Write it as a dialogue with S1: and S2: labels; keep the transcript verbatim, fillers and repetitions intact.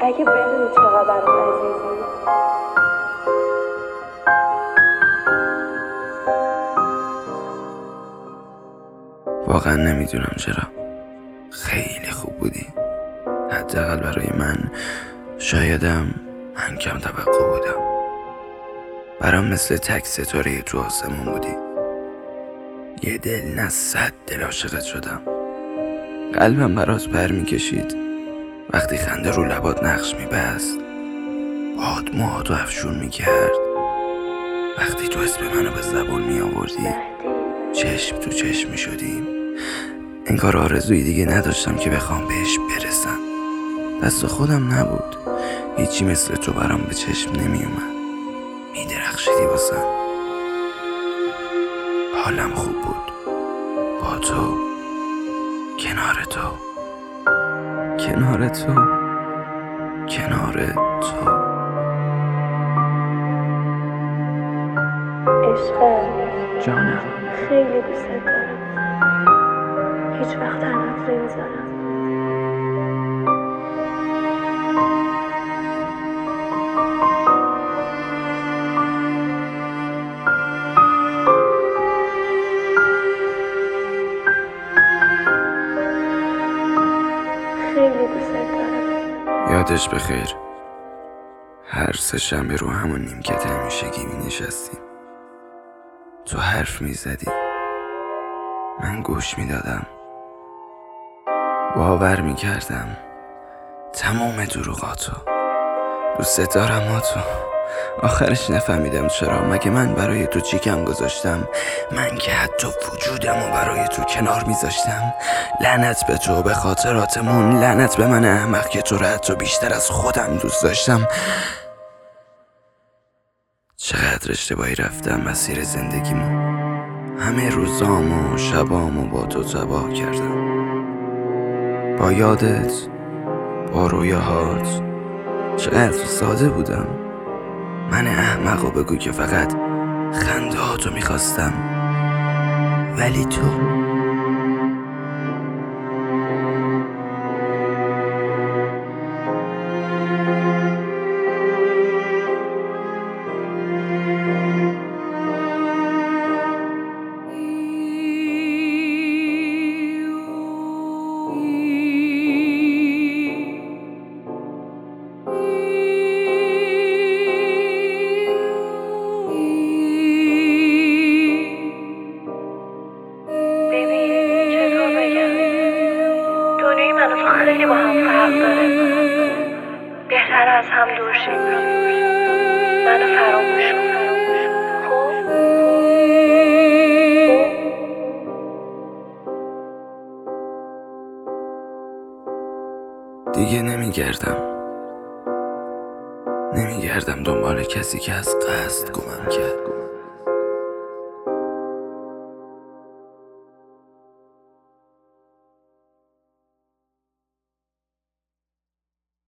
S1: اگه بدونی چقدر برام عزیزی.
S2: واقعا نمیدونم چرا خیلی خوب بودی، حداقل برای من. شایدم من کم توقع بودم. برام مثل تک ستاره تو آسمون بودی. یه دل نه صد دل عاشقت شدم. قلبم برات پر میکشید وقتی خنده رو لبات نقش میبست. باد موهاتو افشون میکرد وقتی تو اسم منو به زبان میآوردی. چشم تو چشم میشدیم، انگار آرزویی دیگه نداشتم که بخوام بهش برسم. دست خودم نبود، هیچی مثل تو برام به چشم نمیومد. میدرخشیدی واسم، حالم خوب بود با تو، کنار تو، کنار تو، کنار تو.
S1: عشقم،
S2: جانم،
S1: خیلی دوست دارم. هیچ وقت تنهات نمیذارم. خیلی دوست دارم.
S2: یادش بخیر هر سه شنبه رو همون نیمکت همیشگی می نشستیم. تو حرف می زدی، من گوش می دادم. باور می کردم تمام دروغاتو. دوست دارم ما تو. آخرش نفهمیدم چرا. مگه من برای تو چیکم گذاشتم؟ من که حتی وجودم و برای تو کنار میذاشتم. لعنت به تو، به خاطراتمون، لعنت به من احمق که تو رو حتی بیشتر از خودم دوست داشتم. چقدر اشتباهی رفتم مسیر زندگیمو. همه روزامو و شبامو با تو تباه کردم. با یادت، با رویاهات. چقدر ساده بودم. من احمقو بگو که فقط خنده هاتو میخواستم، ولی تو
S1: خیلی با هم فرق داره. بهتر از هم دور شیم. منو فراموش کن. خب؟
S2: دیگه نمیگردم نمیگردم دنبال کسی که از قصد گمم کرد.